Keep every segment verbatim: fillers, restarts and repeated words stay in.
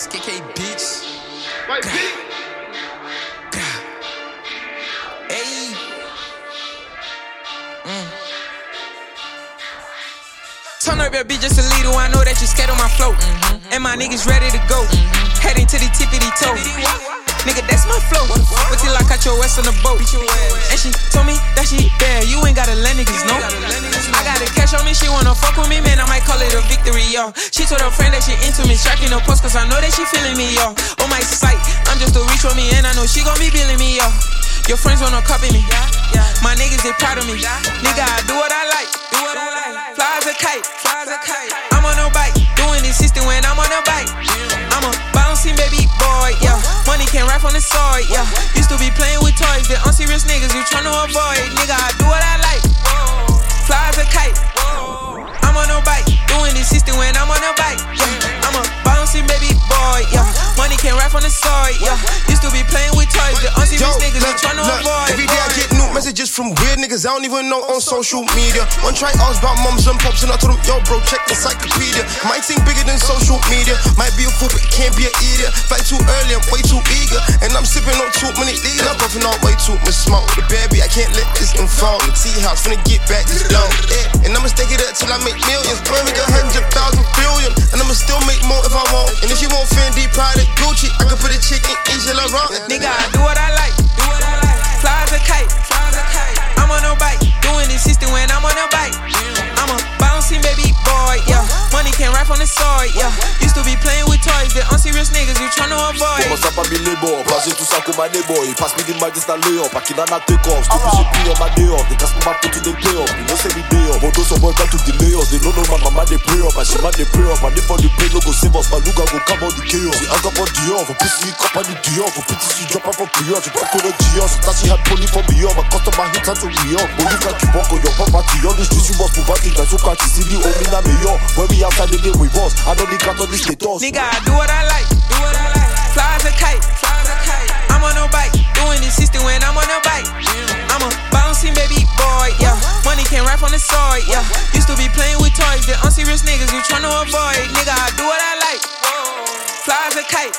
K K bitch. White beat. Hey. Mm. Turn up your bitch just a little. I know that you scared on my float. Mm-hmm. And my niggas ready to go. Mm-hmm. Heading to the tippity toe. Nigga, that's my flow. But till I catch your ass on the boat. And she told me that she bad. You ain't gotta let niggas know. I got a cash on me. She wanna fuck with me, man. I might call it a victory, y'all. She told her friend that she into me. Striking no post, cause I know that she feeling me, y'all. On my sight, I'm just a reach for me. And I know she gon' be billing me, y'all. Your friends wanna copy me. My niggas, they proud of me. Nigga, I do what I like. Do what I like. Fly as a kite. Fly as a kite. I'm on a bike. Doing this system when I'm on a bike. I'm a bouncing baby boy, yeah. Money can't rap on the sword, yeah. Used to be playing with toys. The unserious niggas we tryna avoid. Nigga, I do what I like. Fly as a kite. I'm on a bike. Doing this system when I'm on a bike, yeah. I'm a bouncing baby boy, yeah. Money can't rap on the sword, yeah. Used to be playing with toys. The unserious niggas we tryna avoid. Every day I get new messages from weird niggas I don't even know on social media. One try ask about mums and pops and I told them, yo bro, check the encyclopedia. Might think bigger than social media. Might be a fool but can't be an idiot. Fight too early, I'm way too eager. And I'm sipping on too many leaders. I'm puffing on way too much smoke. The baby, I can't let this unfold. The tea house, finna get back this low, yeah. And I'ma stake it up till I make millions. I'ma make a hundred thousand billion. And I'ma still make more if I want. And if you want Fendi, Prada, Gucci, I can put a chick in each of Laurent. Nigga, I do what I like. Do what I like. Fly as a kite. Fly as a kite. I'm on a bike. Doing this system when I'm on a bike. I'm a bouncing baby boy, yeah. Money can't rap on the sword, yeah. Used to be playing with toys. The unserious niggas we tryna avoid. Commence à pas mis les bords. Pas j'ai tout ça comme un boy. Passe me the magis na lay up. Aki na na take off. Still push it play on my day off. They cast my put to the play up. You know say me day up. But those some boys got to the layers. They don't know my mama they pray up. And she man they pray up. And if on the play no go save us. My Luga go come on the chaos. The hang up on the off. For pussy cup on the D off. For pussy she drop up for pre-off. She back on the G off. So that she had pony for me up. My customer hit her to re up. But you got you walk on your property. On the streets you must move out. That's so catchy. See the old me na me yo. When we outside the day we boss. I don't need got on the status. Nigga, I do what I like. Do what I like. Fly as a kite. Fly as a kite. I'm on a bike. Doing this system when I'm on a bike. I'm a bouncing baby boy, yeah. Money can't rap on the sword, yeah. Used to be playing with toys. The unserious niggas we tryna avoid. Nigga, I do what I like. Fly as a kite.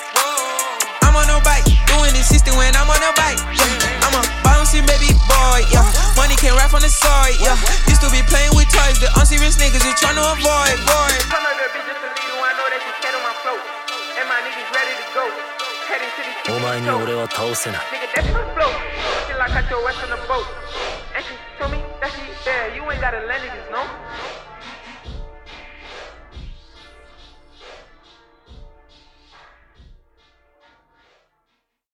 I'm on a bike. Doing this system when I'm on a bike, yeah. I'm a bouncing baby boy, yeah. Money can't rap on the sword, yeah. Used to be playing with toys. The unserious niggas we tryna avoid, boy. Turn up your bitch just a little. I know that you scared on my float. And my niggas ready to go. Heading to the tippity toe. お前に俺は倒せない Nigga, that's my flow. Till I catch your ass on the boat. And she told me that she bad. You ain't gotta let niggas know.